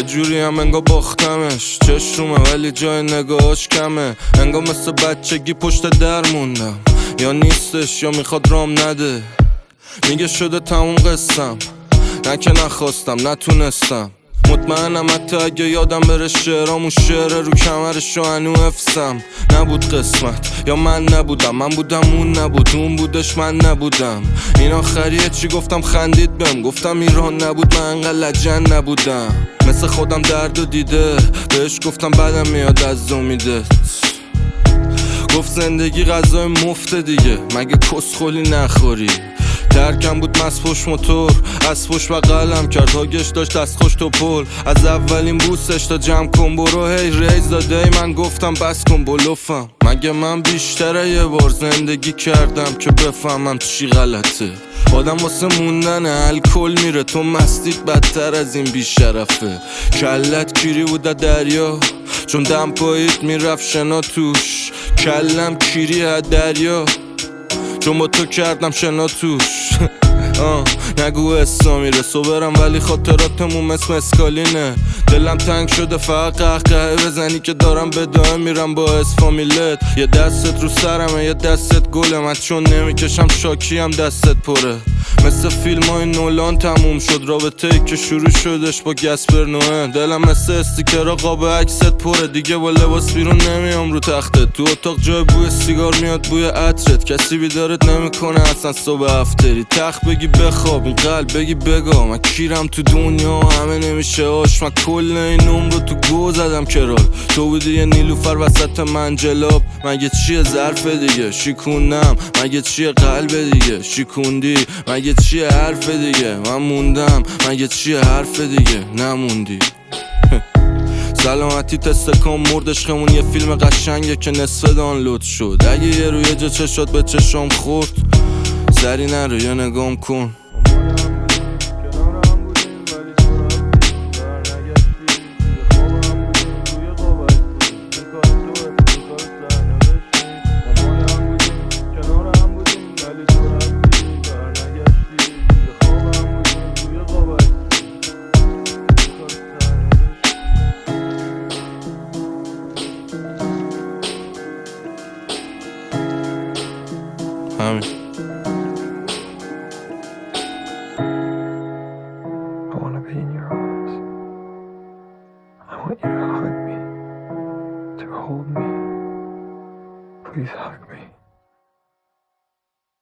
جوری هم انگار باختمش، چشمه ولی جای نگاهاش کمه، انگار مثل بچگی پشت در موندم، یا نیستش یا میخواد رام نده. میگه شده تموم قصم، نه که نخواستم نتونستم، مطمئنم حتی اگه یادم بره شعرامون شعره رو کمرش و هنو حفظم. نبود قسمت یا من نبودم، من بودم اون نبود، اون بودش من نبودم. این آخریه چی گفتم خندید بهم، گفتم ایران نبود من انقدر لجن نبودم. مثل خودم درد و دیده، بهش گفتم بدم میاد از امیدت. گفت زندگی غذای مفته دیگه، مگه کسخولی نخوری. ترکم بود مسپوش موتور، از پشت بغلم کرد هاگش داشت دستخوش تو پل. از اولین بوسش تا جمع کن برو هی ریز داده ای، من گفتم بس کن بلوفم. مگه من بیشتره یه بار زندگی کردم که بفهمم چی غلطه. آدم واسه موندن الکل میره، تو مستید بدتر از این بیشرفه. کلت کیری بود دریا چون دم پاییت میرفت شنا توش، کلم کیری از دریا چون با تو کردم شنا توش. نگو اسا میرسو برم ولی خاطراتمون مثل اسکالینه. دلم تنگ شده فقط قهقه بزنی که دارم به دائم میرم با اسفامیلت. یه دستت رو سرمه یه دستت گله، من چون نمیکشم شاکی هم دستت پره. مثل فیلم های نولان تموم شد رابطه ای که شروع شدش با گسپر نوئه. دلم مثل استیکرها قاب عکست پره، دیگه با لباس بیرون نمیام رو تختت. تو اتاق جای بوی سیگار میاد بوی عطرت، کسی بیدارت نمیکنه اصلا صبح افتری. تخت بگی بخواب این قلب بگی بگا، من کیرم تو دنیا همه نمیشه آش. من کل این عمر رو تو گو زدم کرال، تو بودی یه نیلوفر وسط منجلاب. مگه چیه ظرف دیگه شیکونم، مگه چیه قلب دیگه شیکوندی، مگه چیه حرف دیگه من موندم، مگه چیه حرف دیگه نموندی. سلامتی تست کن مردش خمون، یه فیلم قشنگه که نصف دانلود شد. اگه یه روی جا چشات به چشم خورد سری نرو یا نگام کن. همین. I want to be in your arms. I want you to hug me, to hold me. Please hug me.